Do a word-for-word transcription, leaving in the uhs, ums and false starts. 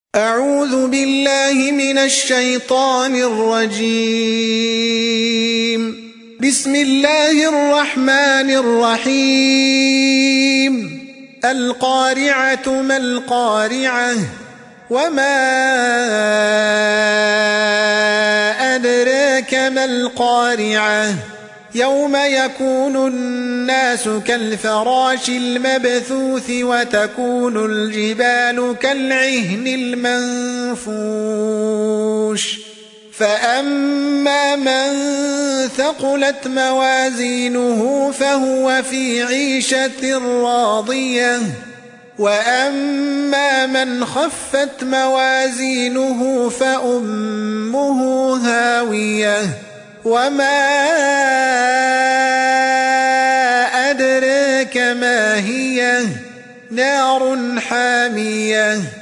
أعوذ بالله من الشيطان الرجيم. بسم الله الرحمن الرحيم. القارعة ما القارعة وما أدراك ما القارعة يوم يكون الناس كالفراش المبثوث وتكون الجبال كالعهن المنفوش فأما من ثقلت موازينه فهو في عيشة راضية وأما من خفت موازينه فأمه هاوية وما أدراك ما هي نار حامية